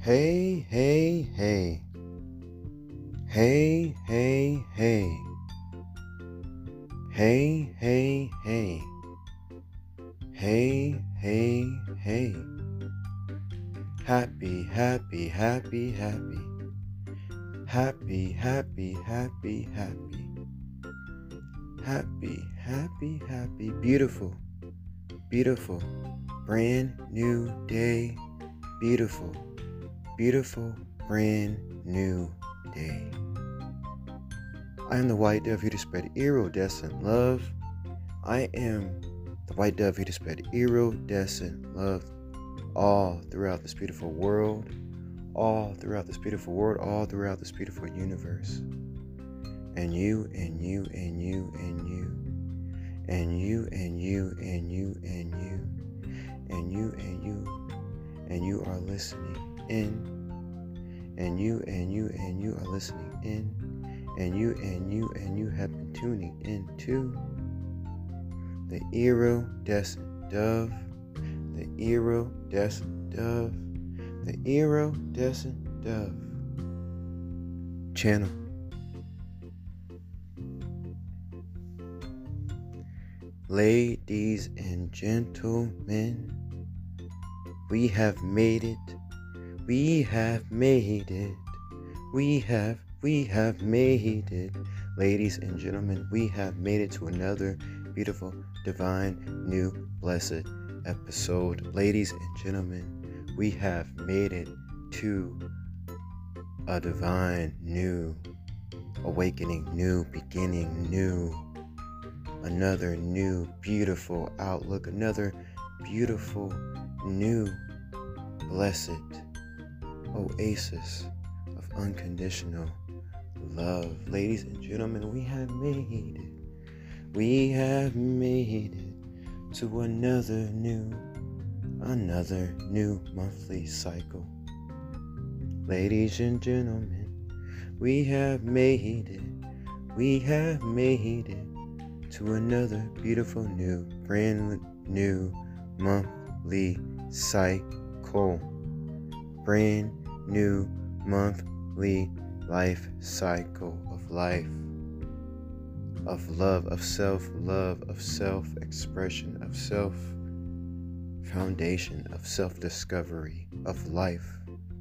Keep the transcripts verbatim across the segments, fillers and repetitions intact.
Hey, hey, hey. Hey, hey, hey. Hey, hey, hey. Hey, hey, hey. Happy, happy, happy, happy. Happy, happy, happy, happy. Happy, happy, happy. Beautiful, beautiful. Brand new day. Beautiful, beautiful, brand new day. I am the white dove here to spread iridescent love. I am the white dove here to spread iridescent love all throughout this beautiful world, all throughout this beautiful world, all throughout this beautiful universe. And you, and you, and you, and you, and you, and you, and you, and you, and you, and you, and you are listening in, and you, and you, and you are listening in. And you and you and you have been tuning into the iridescent dove, the iridescent dove, the iridescent dove channel. Ladies and gentlemen, we have made it. We have made it. We have We have made it. Ladies and gentlemen, we have made it to another beautiful, divine, new, blessed episode. Ladies and gentlemen, we have made it to a divine, new, awakening, new, beginning, new, another new, beautiful outlook, another beautiful, new, blessed oasis of unconditional love. Ladies and gentlemen, we have made it. We have made it to another new, another new monthly cycle. Ladies and gentlemen, we have made it. We have made it to another beautiful new, brand new monthly cycle. Brand new monthly life cycle of life, of love, of self-love, of self-expression, of self-foundation, of self-discovery, of life.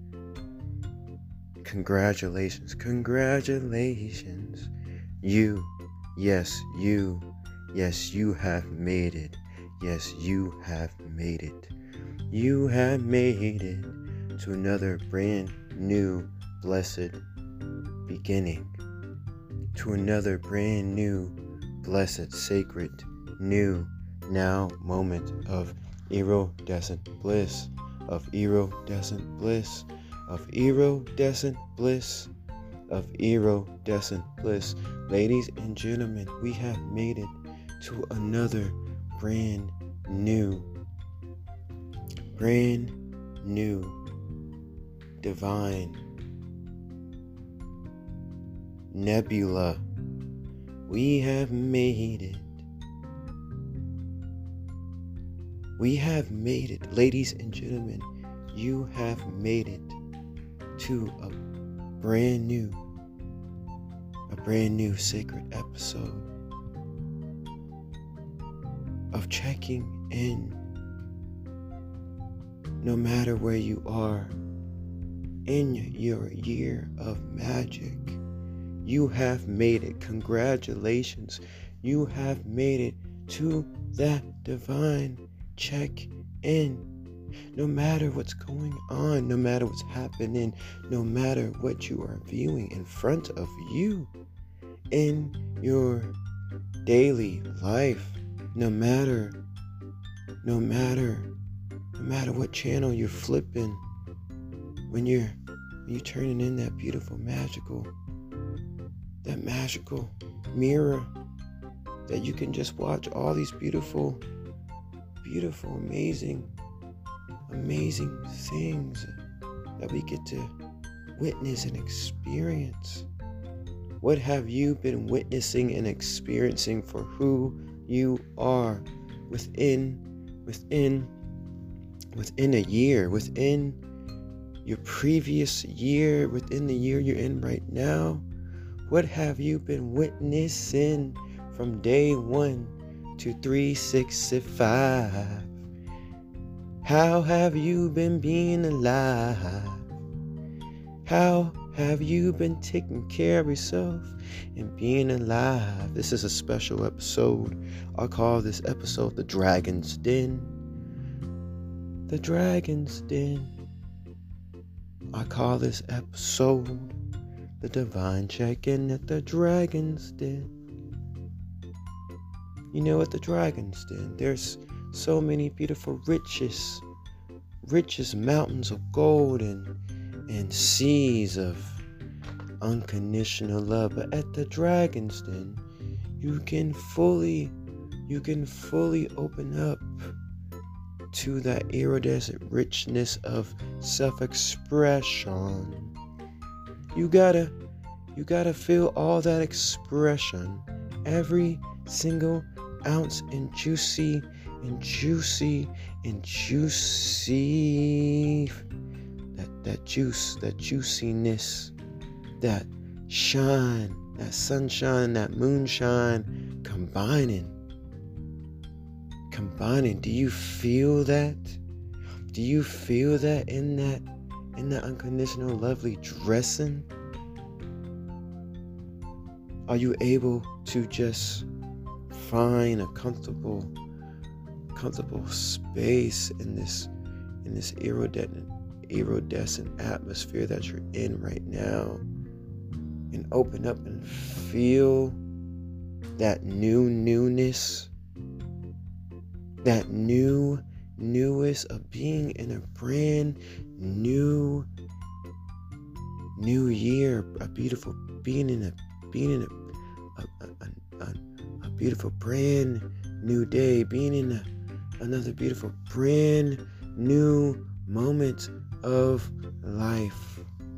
Congratulations, congratulations. You, yes, you, yes, you have made it. Yes, you have made it. You have made it to another brand new, blessed beginning, to another brand new, blessed, sacred, new, now moment of iridescent bliss, of iridescent bliss, of iridescent bliss, of iridescent bliss. Ladies and gentlemen, we have made it to another brand new, brand new, divine nebula. We have made it. We have made it. Ladies and gentlemen, you have made it to a brand new, a brand new sacred episode of checking in. No matter where you are in your year of magic, you have made it. Congratulations. You have made it to that divine check-in. No matter what's going on, no matter what's happening, no matter what you are viewing in front of you in your daily life, no matter, no matter, no matter what channel you're flipping, when you're, when you're turning in that beautiful, magical that magical mirror that you can just watch all these beautiful, beautiful, amazing, amazing things that we get to witness and experience. What have you been witnessing and experiencing for who you are within, within, within a year, within your previous year, within the year you're in right now? What have you been witnessing from day one to three sixty-five? How have you been being alive? How have you been taking care of yourself and being alive? This is a special episode. I'll call this episode The Dragon's Den. The Dragon's Den. I call this episode The Divine Check-In at the Dragon's Den. You know, at the Dragon's Den, there's so many beautiful riches, riches, mountains of gold and, and seas of unconditional love. But at the Dragon's Den, you can fully, you can fully open up to that iridescent richness of self-expression. You gotta, you gotta feel all that expression, every single ounce and juicy and juicy and juicy, that that juice, that juiciness, that shine, that sunshine, that moonshine, combining. Combining. Do you feel that? Do you feel that in that in that unconditional lovely dressing? Are you able to just find a comfortable comfortable space in this in this iridescent iridescent atmosphere that you're in right now, and open up and feel that new newness? That new, newest of being in a brand new, new year, a beautiful being in a, being in a, a, a, a, a beautiful brand new day, being in a, another beautiful brand new moment of life.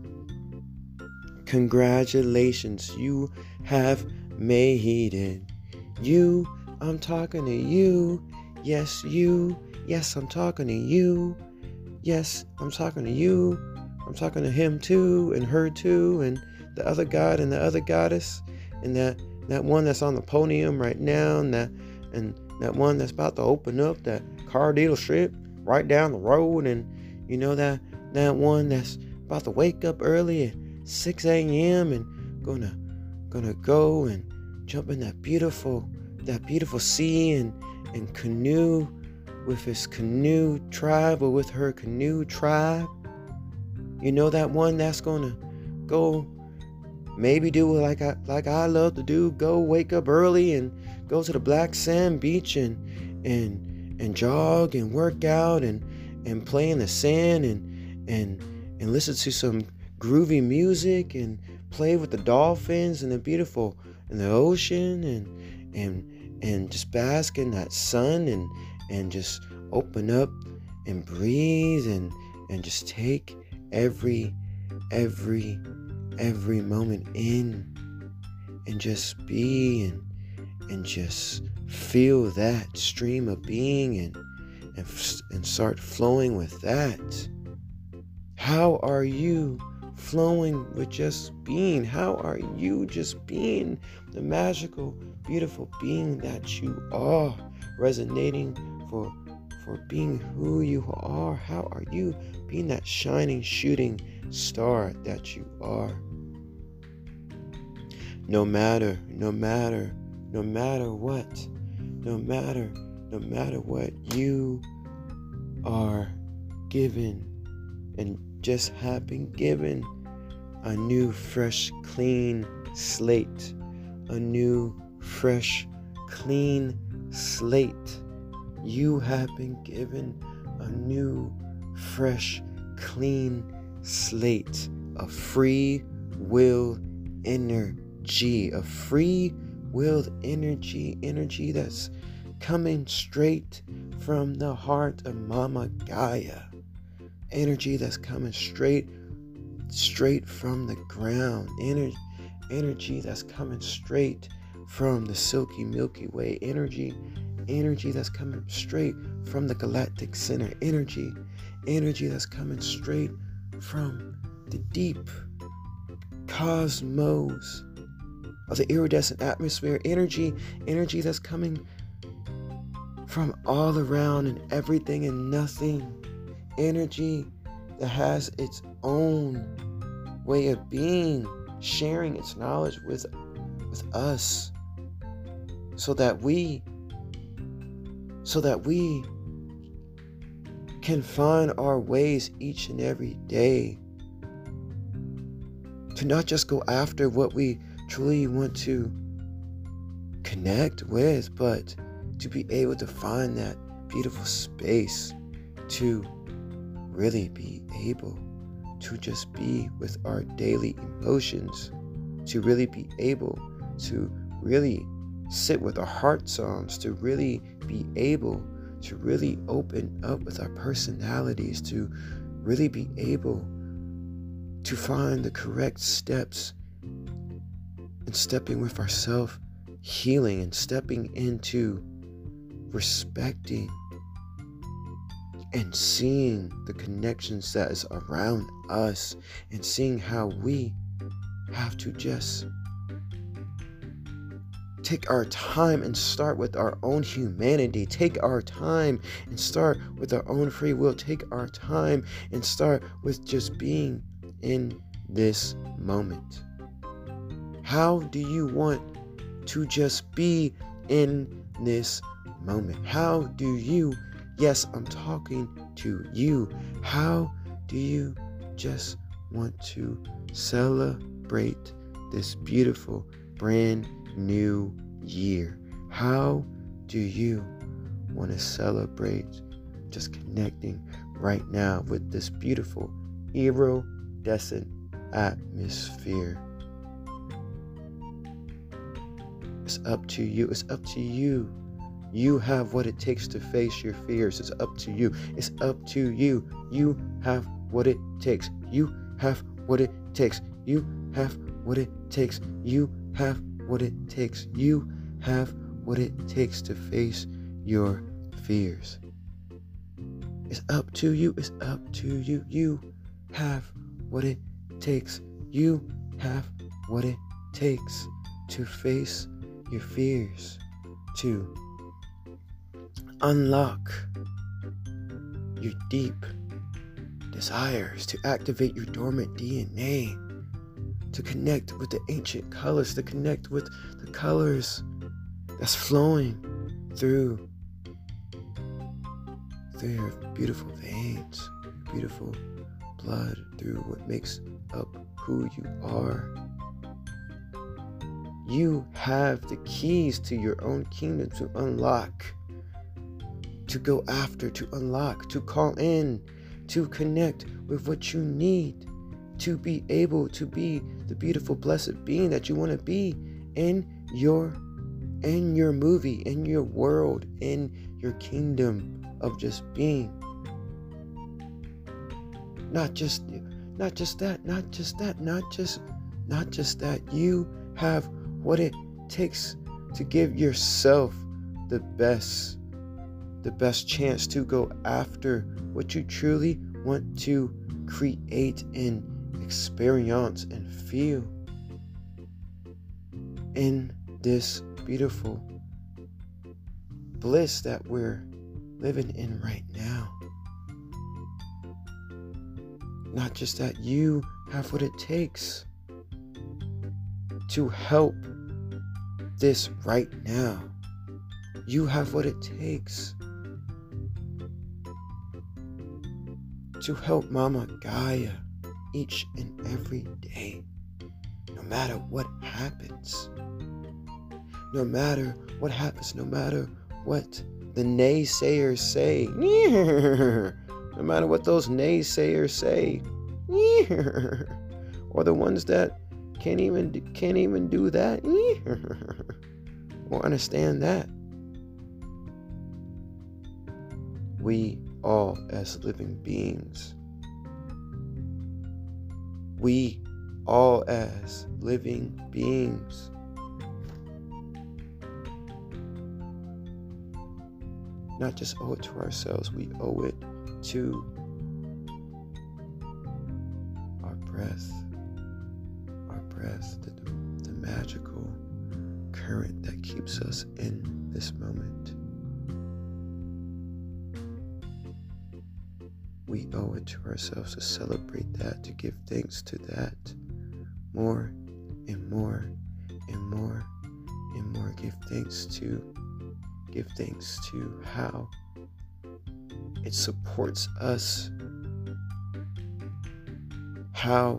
Congratulations, you have made it. You, I'm talking to you. Yes, you. Yes, I'm talking to you. Yes, I'm talking to you. I'm talking to him too, and her too, and the other god and the other goddess, and that, that one that's on the podium right now, and that and that one that's about to open up that car dealership right down the road, and you know that that one that's about to wake up early at six a.m. and gonna gonna go and jump in that beautiful that beautiful sea and and canoe with his canoe tribe, or with her canoe tribe. You know, that one that's gonna go maybe do like I like I love to do, go wake up early and go to the black sand beach and and and jog and work out and and play in the sand and and and listen to some groovy music and play with the dolphins and the beautiful in the ocean and and and just bask in that sun and and just open up and breathe and and just take every every every moment in and just be and and just feel that stream of being and and, and start flowing with that. How are you flowing with just being? How are you just being the magical, beautiful being that you are, resonating for for being who you are? How are you being that shining, shooting star that you are? No matter, no matter, no matter what, no matter, no matter what, you are given and just have been given a new, fresh, clean slate. A new, fresh, clean slate. You have been given a new, fresh, clean slate of free will energy. A free willed energy. Energy that's coming straight from the heart of Mama Gaia. Energy that's coming straight, straight from the ground. Energy, energy that's coming straight from the silky Milky Way. Energy, energy that's coming straight from the galactic center. Energy, energy that's coming straight from the deep cosmos of the iridescent atmosphere, energy, energy that's coming from all around and everything and nothing, energy that has its own way of being, sharing its knowledge with, with us, so that we, so that we can find our ways each and every day to not just go after what we truly want to connect with, but to be able to find that beautiful space to really be able to just be with our daily emotions, to really be able to really sit with our heart songs, to really be able to really open up with our personalities, to really be able to find the correct steps and stepping with ourselves, healing and stepping into respecting and seeing the connections that is around us, and seeing how we have to just take our time and start with our own humanity. Take our time and start with our own free will. Take our time and start with just being in this moment. How do you want to just be in this moment? How do you, yes, I'm talking to you, how do you just want to celebrate this beautiful brand new year? How do you want to celebrate just connecting right now with this beautiful iridescent atmosphere? It's up to you. It's up to you. You have what it takes to face your fears. It's up to you. It's up to you. You have what it takes. You have what it takes. You have what it takes. You have what it takes. You have what it takes to face your fears. It's up to you. It's up to you. You have what it takes. You have what it takes to face your fears, to unlock your deep desires, to activate your dormant D N A, to connect with the ancient colors, to connect with the colors that's flowing through through your beautiful veins, beautiful blood, through what makes up who you are. You have the keys to your own kingdom to unlock, to go after, to unlock, to call in, to connect with what you need, to be able to be the beautiful, blessed being that you want to be in your in your movie, in your world, in your kingdom of just being. Not just not just that, not just that, not just not just that. You have what it takes to give yourself the best the best chance to go after what you truly want to create and experience and feel in this beautiful bliss that we're living in right now. Not just that, you have what it takes to help this right now. You have what it takes to help Mama Gaia each and every day, no matter what happens. No matter what happens, no matter what the naysayers say, no matter what those naysayers say, or the ones that can't even can't even do that, or understand that. We all, as living beings, we all as living beings not just owe it to ourselves, we owe it to breath, our breath, the, the magical current that keeps us in this moment. We owe it to ourselves to celebrate that, to give thanks to that more and more and more and more. Give thanks to, give thanks to how it supports us, how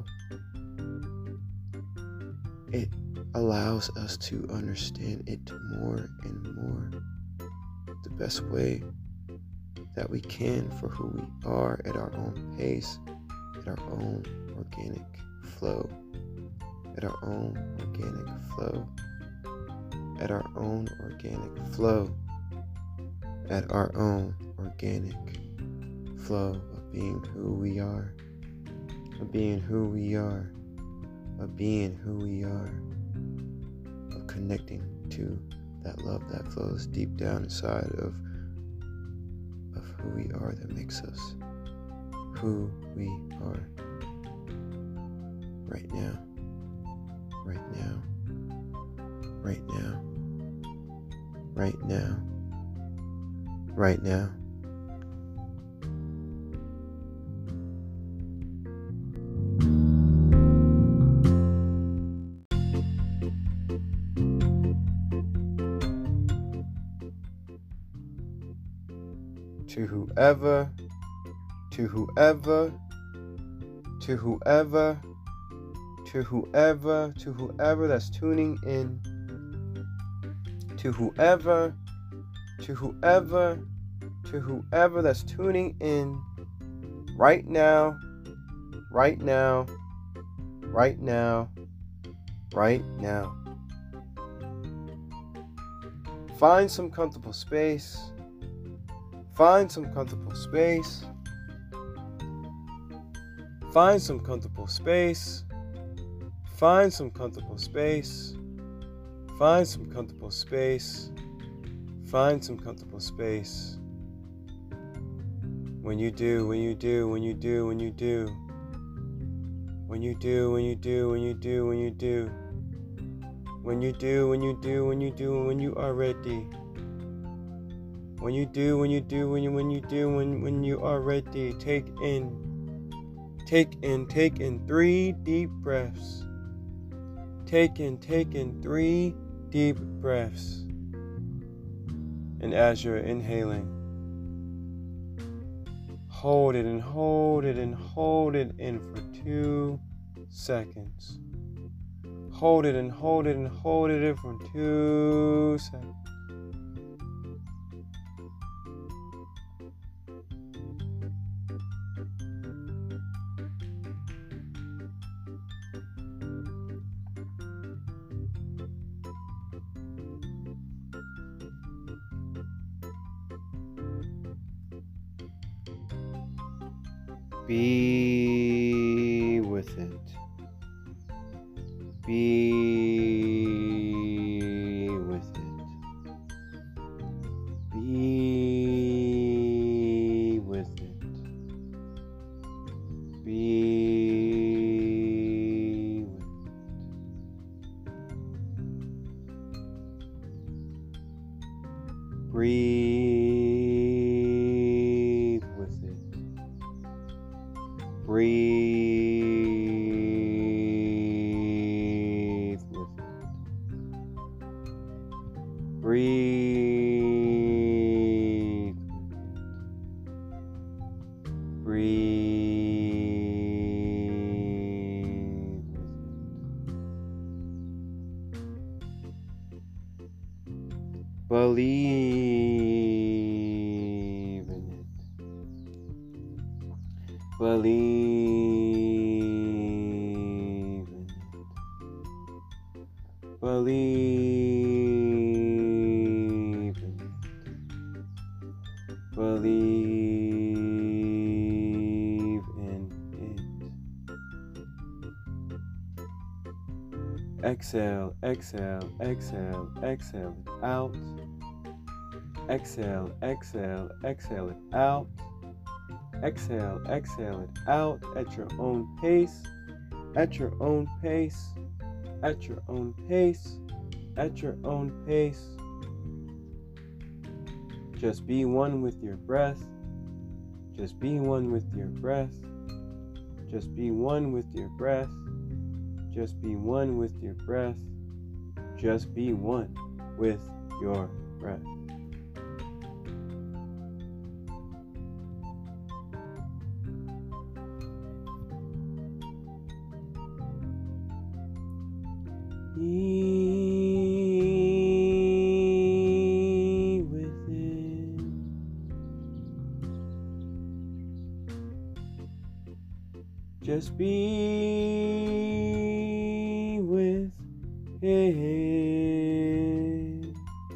it allows us to understand it more and more, the best way that we can for who we are at our own pace, at our own organic flow, at our own organic flow, at our own organic flow, at our own organic flow of being who we are, of being who we are, of being who we are, of connecting to that love that flows deep down inside of of who we are, that makes us who we are right now, right now, right now, right now, right now. To whoever, to whoever, to whoever, to whoever, to whoever that's tuning in, to whoever, to whoever, to whoever that's tuning in right now, right now, right now, right now. Find some comfortable space. Find some comfortable space. Find some comfortable space. Find some comfortable space. Find some comfortable space. Find some comfortable space. When you do, when you do, when you do, when you do. When you do, when you do, when you do, when you do. When you do, when you do, when you do, when you are ready. When you do, when you do, when you when you do, when when you are ready, take in, take in, take in three deep breaths. Take in, take in three deep breaths. And as you're inhaling, hold it and hold it and hold it in for two seconds. Hold it and hold it and hold it in for two seconds. Be with it. Be with it. Be with it. Be with it. Breathe with it. Breathe with it. Breathe with it. Breathe with it. Believe in it. Believe in it. Believe in it. Believe in it. Exhale, exhale, exhale, exhale it out. Exhale, exhale, exhale it out. Exhale, exhale it out at your own pace. at your own pace, at your own pace, at your own pace. Just be one with your breath. Just be one with your breath. Just be one with your breath. Just be one with your breath. Just be one with your breath. Be within. Just be with it.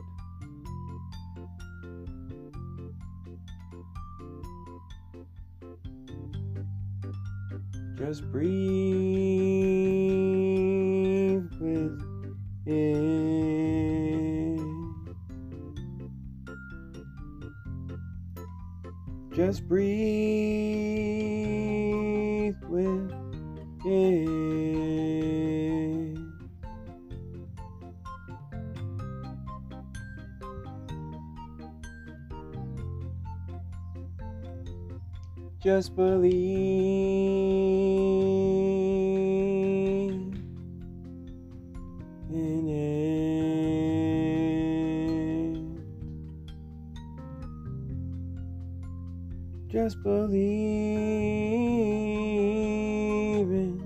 Just breathe with it. Just breathe with it. Just believe in it. Just believe in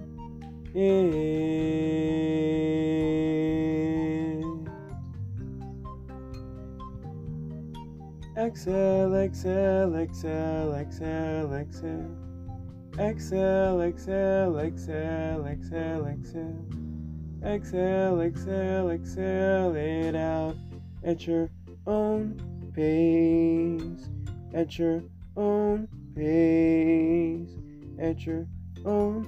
it. Exhale, exhale, exhale, exhale, exhale. Exhale, exhale, exhale, exhale, exhale. Exhale, exhale, exhale it out at your own pace, at your own pace, at your own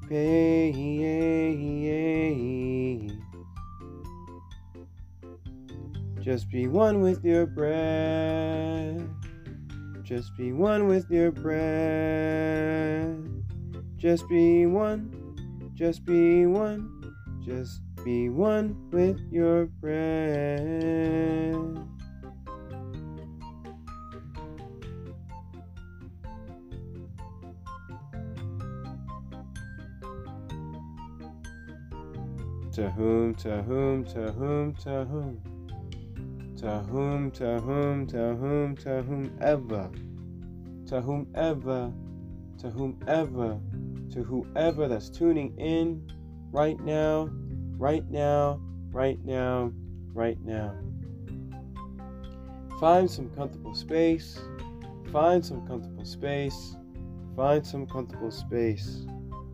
pace. Just be one with your breath. Just be one with your breath. Just be one. Just be one. Just be one with your breath. To whom, to whom, to whom, to whom, to whom, to whom, to whom, to whomever, to whomever, to whomever, to whoever that's tuning in right now, right now, right now, right now. Find some comfortable space, find some comfortable space, find some comfortable space.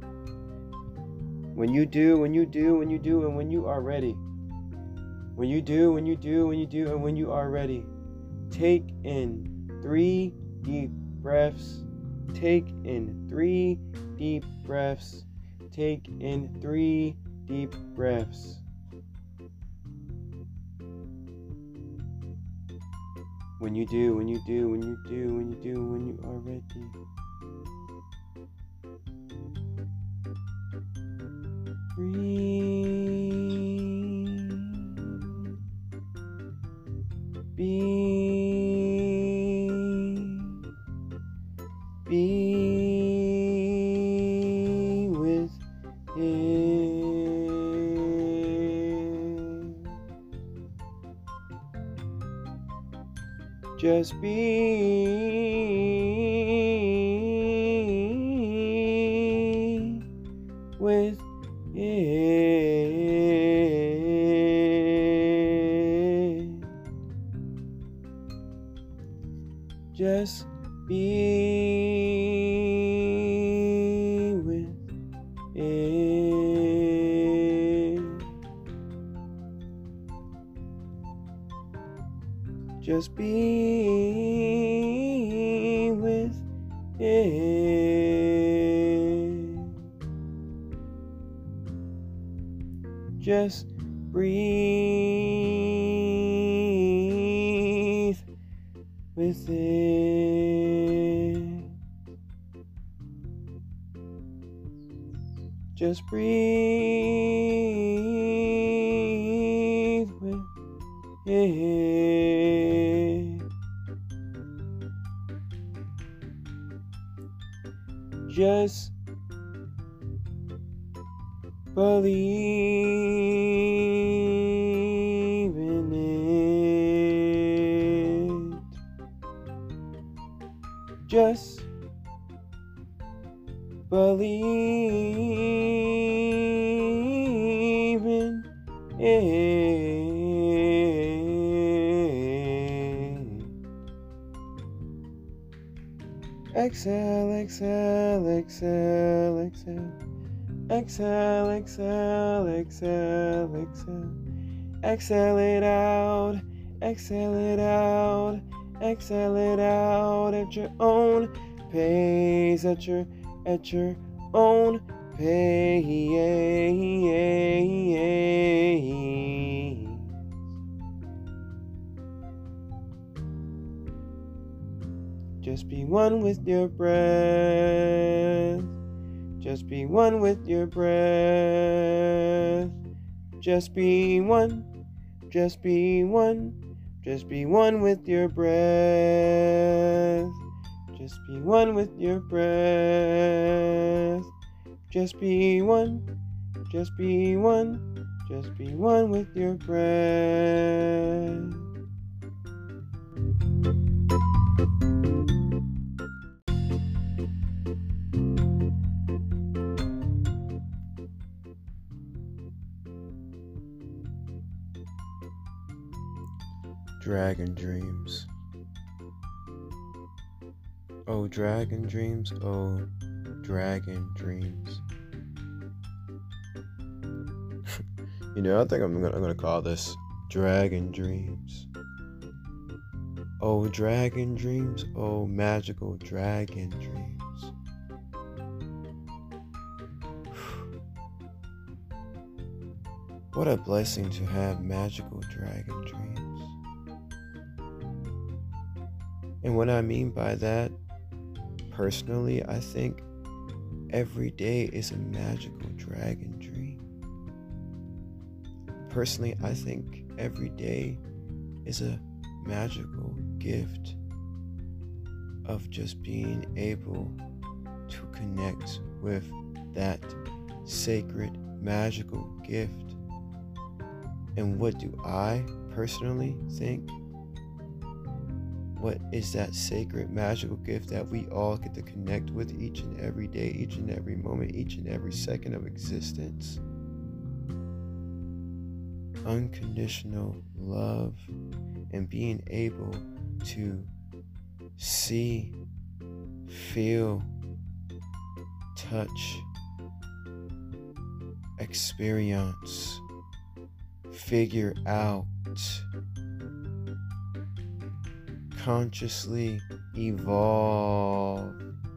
When you do, when you do, when you do, and when you are ready. When you do, when you do, when you do, and when you are ready. Take in three deep breaths. Take in three deep breaths. Take in three deep breaths. When you do, when you do, when you do, when you do, when you are ready. Breathe. Be. Be with it. Just be with it. Just be with it. Just be with it. Just breathe with it. Just breathe with it. Just believe in it. Just believe in it. Exhale, exhale, exhale, exhale. Exhale, exhale, exhale, exhale. Exhale it out, exhale it out, exhale it out at your own pace, at your, at your own pace. Just be one with your breath. Just be one with your breath. Just be one. Just be one. Just be one with your breath. Just be one with your breath. Just be one. Just be one. Just be one with your breath. Dragon dreams. Oh, dragon dreams. Oh, dragon dreams. You know, I think I'm gonna, I'm gonna call this Dragon Dreams. Oh, dragon dreams. Oh, magical dragon dreams. What a blessing to have magical dragon dreams. And what I mean by that, personally, I think every day is a magical dragon dream. Personally, I think every day is a magical gift of just being able to connect with that sacred, magical gift. And what do I personally think? What is that sacred, magical gift that we all get to connect with each and every day, each and every moment, each and every second of existence? Unconditional love and being able to see, feel, touch, experience, figure out, consciously evolve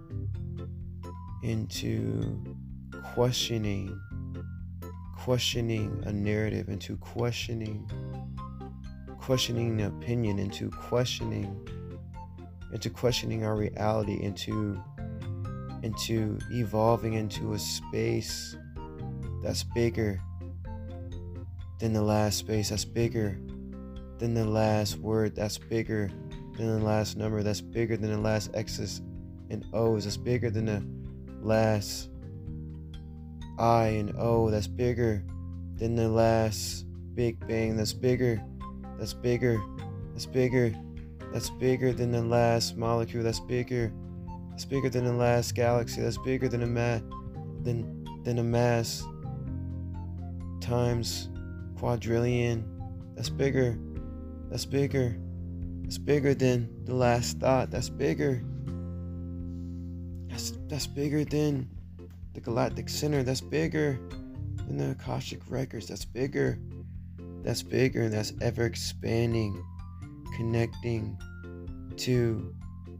into questioning, questioning a narrative, into questioning, questioning an opinion, into questioning, into questioning our reality, into, into evolving into a space that's bigger than the last space, that's bigger than the last word, that's bigger than the last number, that's bigger than the last X's and O's, that's bigger than the last I and O, that's bigger than the last Big Bang, that's bigger, that's bigger, that's bigger, that's bigger than the last molecule, that's bigger, that's bigger than the last galaxy, that's bigger than a ma- than than a mass times quadrillion, that's bigger, that's bigger. That's bigger than the last thought. That's bigger. That's that's bigger than the galactic center. That's bigger than the Akashic records. That's bigger. That's bigger, and that's ever expanding, connecting to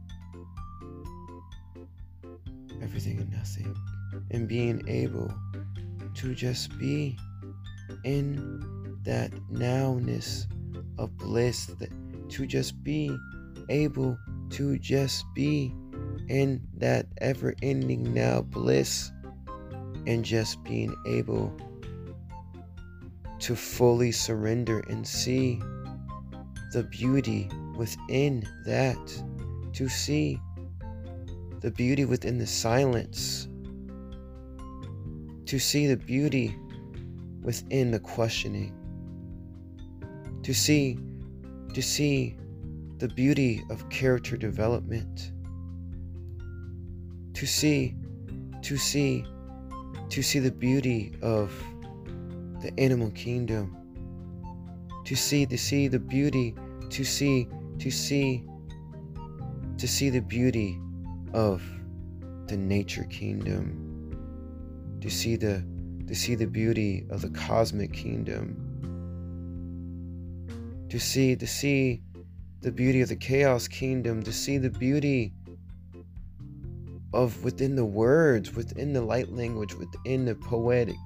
everything and nothing, and being able to just be in that nowness of bliss, that to just be able to just be in that ever-ending now bliss and just being able to fully surrender and see the beauty within that, to see the beauty within the silence, to see the beauty within the questioning, to see to see the beauty of character development, to see to see to see the beauty of the animal kingdom, to see to see the beauty to see to see to see the beauty of the nature kingdom, to see the to see the beauty of the cosmic kingdom, to see to see the beauty of the chaos kingdom, to see the beauty of within the words, within the light language, within the poetic,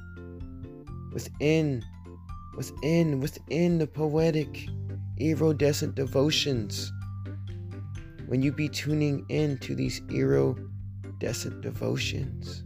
within within within the poetic iridescent devotions. When you be tuning into these iridescent devotions,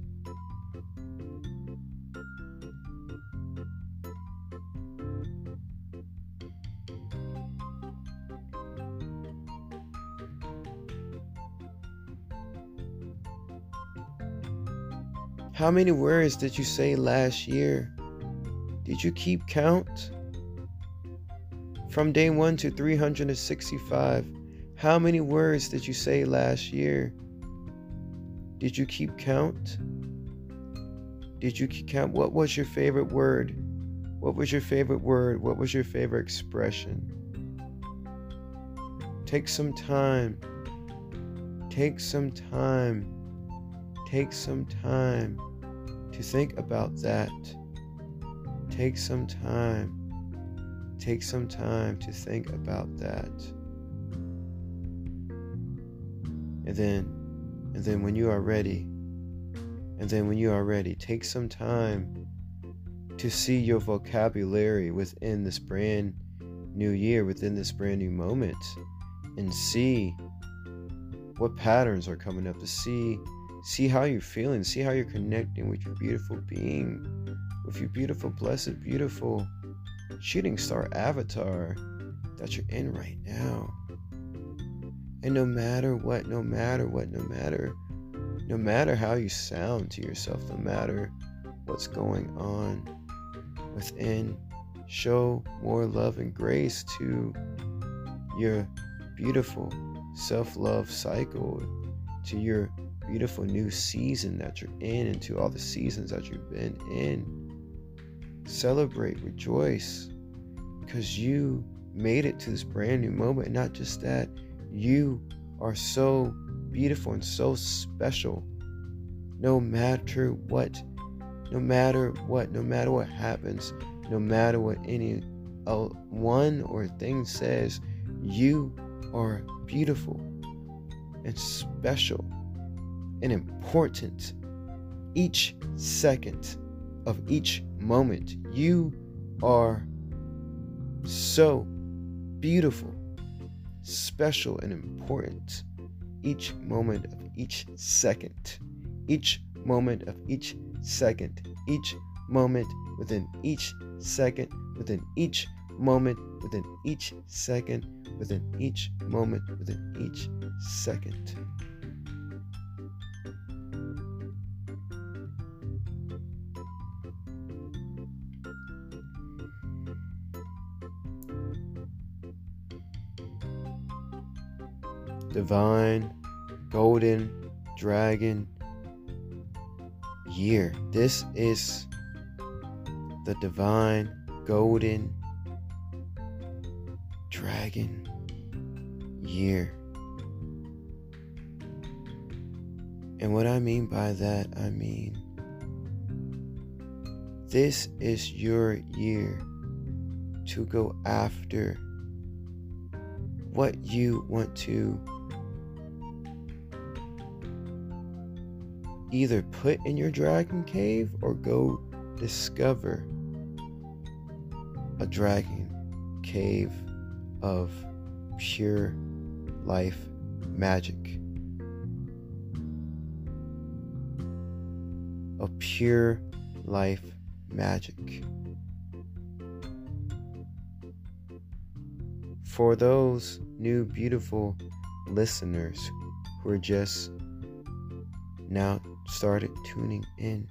how many words did you say last year? Did you keep count? From day one to three hundred sixty-five, how many words did you say last year? Did you keep count? Did you keep count? What was your favorite word? What was your favorite word? What was your favorite expression? Take some time. Take some time. Take some time to think about that. Take some time. Take some time to think about that. And then, and then when you are ready, and then when you are ready, take some time to see your vocabulary within this brand new year, within this brand new moment, and see what patterns are coming up, to see see how you're feeling, see how you're connecting with your beautiful being, with your beautiful, blessed, beautiful shooting star avatar that you're in right now. And no matter what, no matter what, no matter, no matter how you sound to yourself, no matter what's going on within, show more love and grace to your beautiful self-love cycle, to your beautiful new season that you're in, and to all the seasons that you've been in. Celebrate, rejoice, because you made it to this brand new moment. And not just that, you are so beautiful and so special. No matter what, no matter what, no matter what happens, no matter what any uh, one or thing says, you are beautiful and special and important. Each second of each moment, you are so beautiful, special, and important. Each moment of each second, each moment of each second, each moment within each second, within each moment, within each second, within each moment, within each second. Divine, golden, dragon year. This is the divine, golden, dragon year. And what I mean by that, I mean this is your year to go after what you want to either put in your dragon cave or go discover a dragon cave of pure life magic. of pure life magic. For those new beautiful listeners who are just now started tuning in,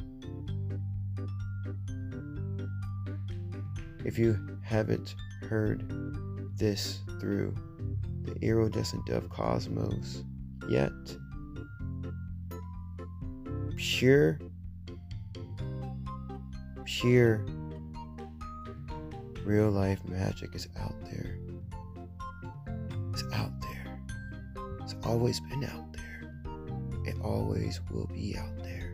if you haven't heard this through the iridescent dove cosmos yet, pure, pure real life magic is out there. It's out there. It's always been out there. It always will be out there.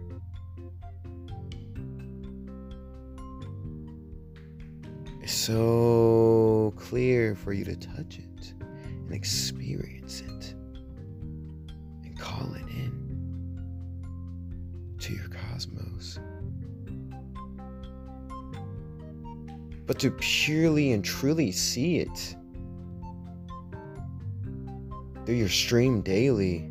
It's so clear for you to touch it and experience it and call it in to your cosmos. But to purely and truly see it through your stream daily,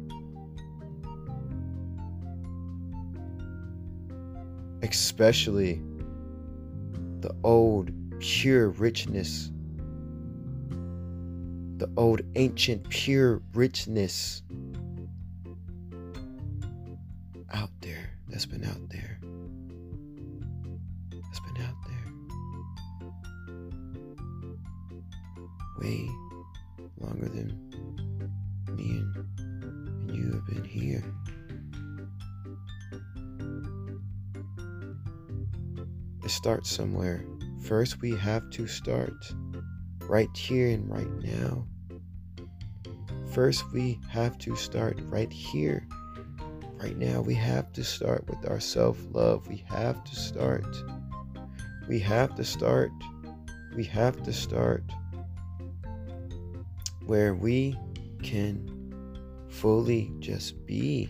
especially the old pure richness, the old ancient pure richness out there, that's been out there, that's been out there way longer than me and, and you have been here. It starts somewhere. First, we have to start right here and right now. First, we have to start right here, right now. We have to start with our self-love. We have to start. We have to start. We have to start where we can fully just be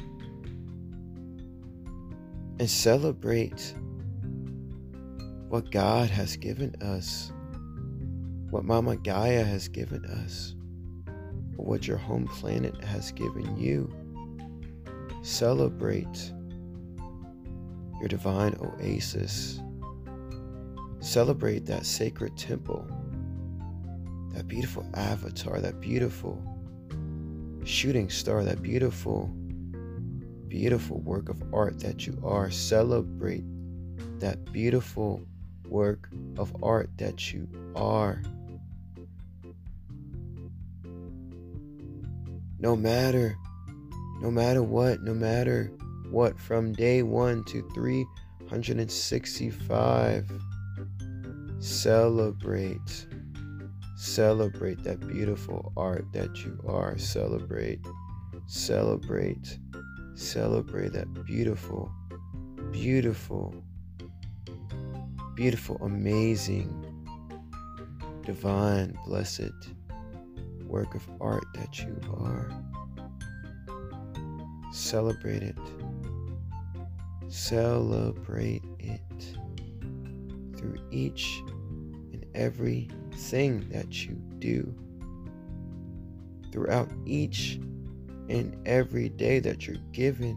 and celebrate what God has given us, what Mama Gaia has given us, or what your home planet has given you. Celebrate your divine oasis. Celebrate that sacred temple, that beautiful avatar, that beautiful shooting star, that beautiful, beautiful work of art that you are. Celebrate that beautiful work of art that you are. No matter, no matter what, no matter what, from day one to three hundred sixty-five, celebrate, celebrate that beautiful art that you are. Celebrate, celebrate, celebrate that beautiful, beautiful, beautiful, amazing, divine, blessed work of art that you are. Celebrate it. Celebrate it through each and every thing that you do, throughout each and every day that you're given,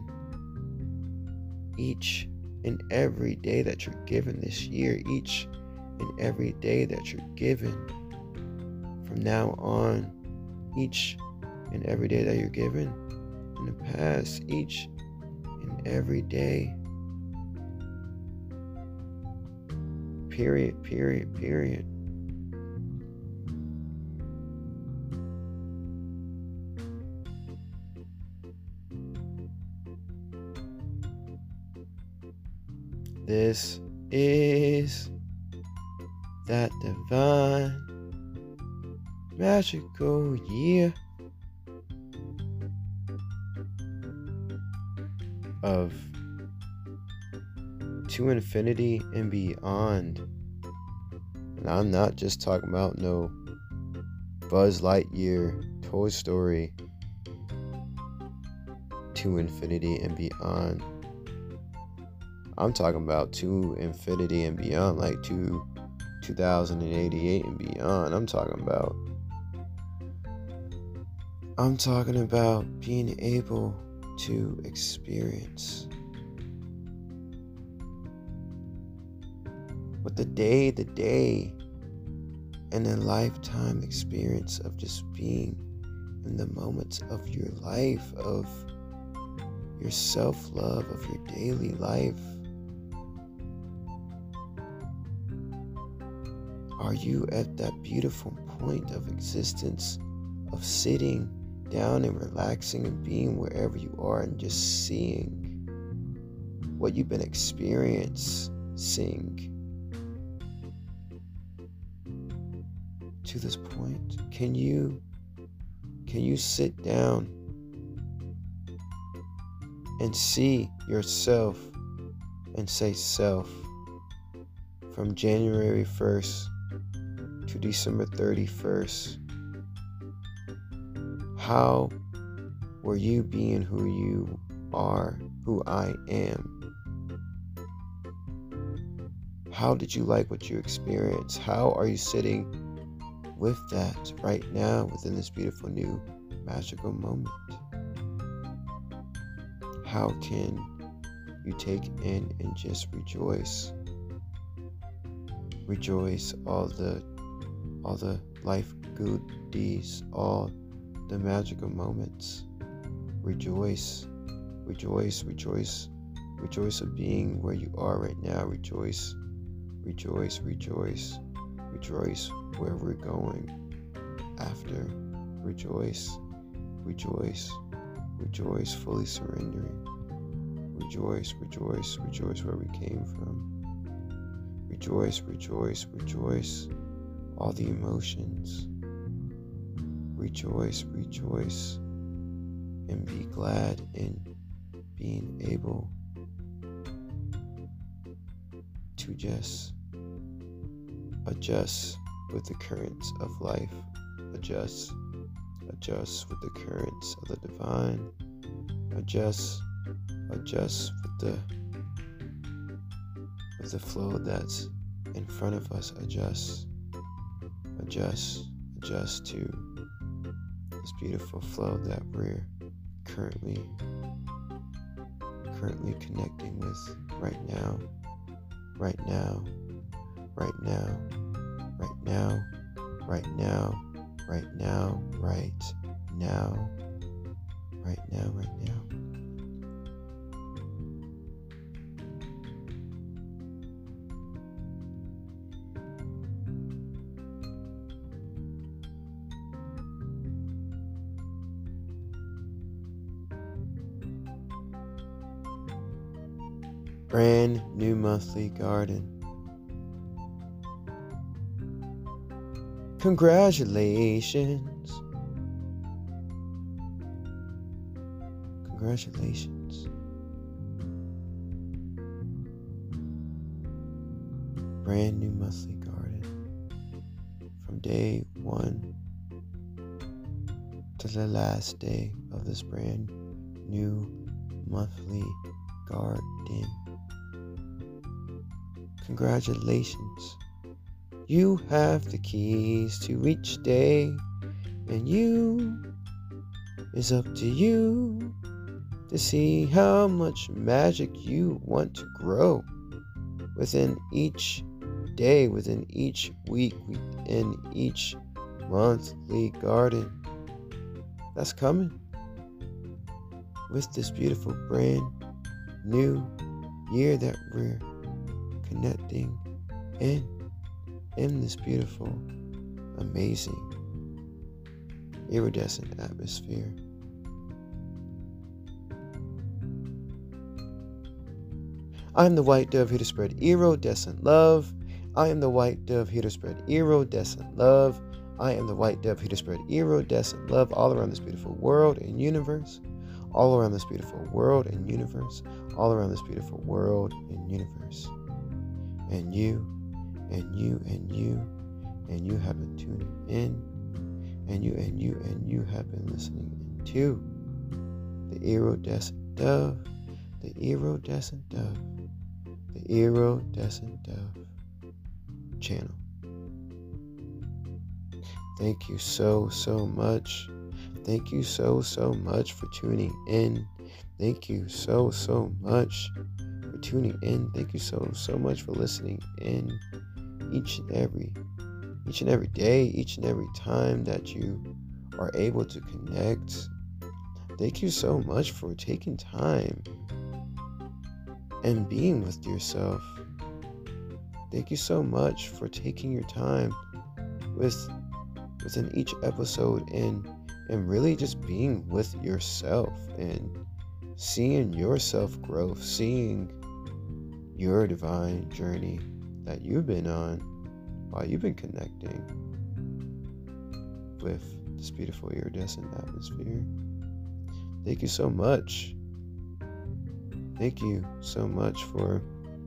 each and every day that you're given this year, each and every day that you're given from now on, each and every day that you're given in the past, each and every day, period, period, period. This is that divine, magical year of to infinity and beyond. And I'm not just talking about no Buzz Lightyear, Toy Story, to infinity and beyond. I'm talking about to infinity and beyond, like to two thousand eighty-eight and beyond. I'm talking about I'm talking about being able to experience but the day, the day, and a lifetime experience of just being in the moments of your life, of your self-love, of your daily life. Are you at that beautiful point of existence of sitting down and relaxing and being wherever you are and just seeing what you've been experiencing to this point? Can you can you sit down and see yourself and say, self, from January first to December thirty-first, how were you being who you are, who I am? How did you like what you experienced? How are you sitting with that right now within this beautiful new magical moment? How can you take in and just rejoice? Rejoice all the all the life goodies, all the magical moments. Rejoice, rejoice, rejoice, rejoice of being where you are right now. Rejoice, rejoice, rejoice, rejoice where we're going after. Rejoice, rejoice, rejoice, fully surrendering. Rejoice, rejoice, rejoice where we came from. Rejoice, rejoice, rejoice, all the emotions. Rejoice, rejoice, and be glad in being able to just adjust with the currents of life. Adjust, adjust with the currents of the divine. Adjust, adjust with the with the flow that's in front of us. Adjust, adjust, adjust to this beautiful flow that we're currently currently connecting with right now, right now, right now, right now, right now, right now, right now, right now, right now. Brand new monthly garden. Congratulations. Congratulations. Brand new monthly garden. From day one to the last day of this brand new monthly garden. Congratulations. You have the keys to each day, and you, it's up to you to see how much magic you want to grow within each day, within each week, within each monthly garden that's coming with this beautiful brand new year that we're connecting in in this beautiful, amazing, iridescent atmosphere. I am the white dove here to spread iridescent love. I am the white dove here to spread iridescent love. I am the white dove here to spread iridescent love all around this beautiful world and universe. All around this beautiful world and universe. All around this beautiful world and universe. And you, and you, and you, and you have been tuning in. And you, and you, and you have been listening to the iridescent dove. The iridescent dove. The iridescent dove channel. Thank you so, so much. Thank you so, so much for tuning in. Thank you so, so much for tuning in. Thank you so, so much for listening in. each and every each and every day, each and every time that you are able to connect. Thank you so much for taking time and being with yourself. Thank you so much for taking your time with within each episode and and really just being with yourself and seeing yourself growth, seeing your divine journey that you've been on while you've been connecting with this beautiful iridescent atmosphere. Thank you so much. Thank you so much for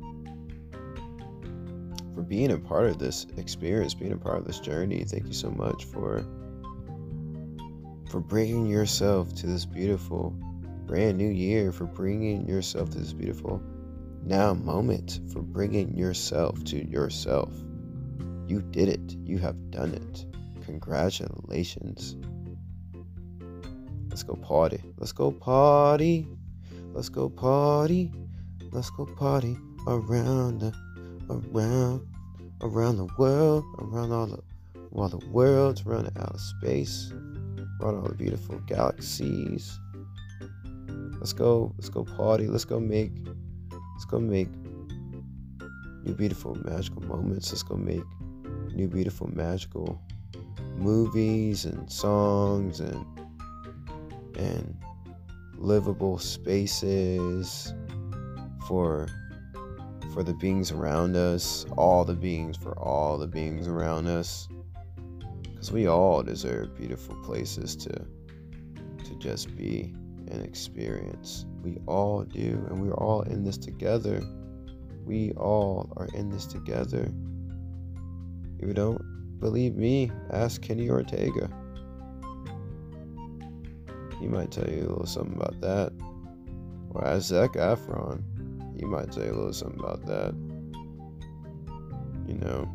for being a part of this experience, being a part of this journey. Thank you so much for for bringing yourself to this beautiful brand new year, for bringing yourself to this beautiful now moment, for bringing yourself to yourself. You did it. You have done it. Congratulations. Let's go party. Let's go party. Let's go party. Let's go party around the around around the world, around all the all the worlds, around the outer space, around all the beautiful galaxies. Let's go, let's go party. Let's go make let's go make new beautiful magical moments. Let's go make new beautiful magical movies and songs and and livable spaces for for the beings around us, all the beings, for all the beings around us, because we all deserve beautiful places to to just be and experience. We all do, and we're all in this together. We all are in this together. If you don't believe me, ask Kenny Ortega. He might tell you a little something about that. Or ask Zac Efron. He might tell you a little something about that. You know,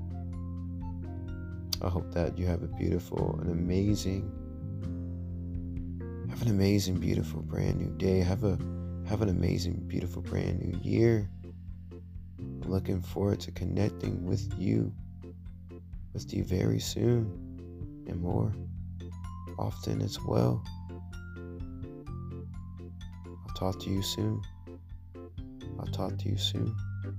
I hope that you have a beautiful, an amazing, have an amazing, beautiful, brand new day. Have a, have an amazing, beautiful, brand new year. I'm looking forward to connecting with you, with you very soon, and more often as well. I'll talk to you soon. I'll talk to you soon.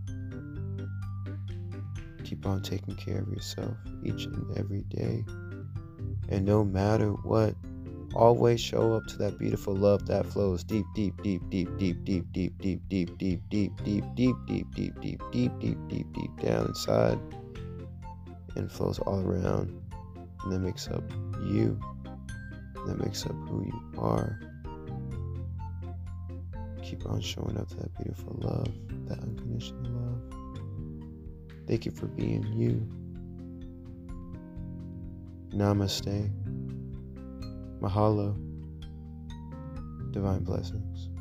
Keep on taking care of yourself each and every day. And no matter what, always show up to that beautiful love that flows deep, deep, deep, deep, deep, deep, deep, deep, deep, deep, deep, deep, deep, deep, deep, deep, deep, deep, deep, deep down inside, and flows all around. And that makes up you. That makes up who you are. Keep on showing up to that beautiful love, that unconditional love. Thank you for being you. Namaste. Mahalo. Divine blessings.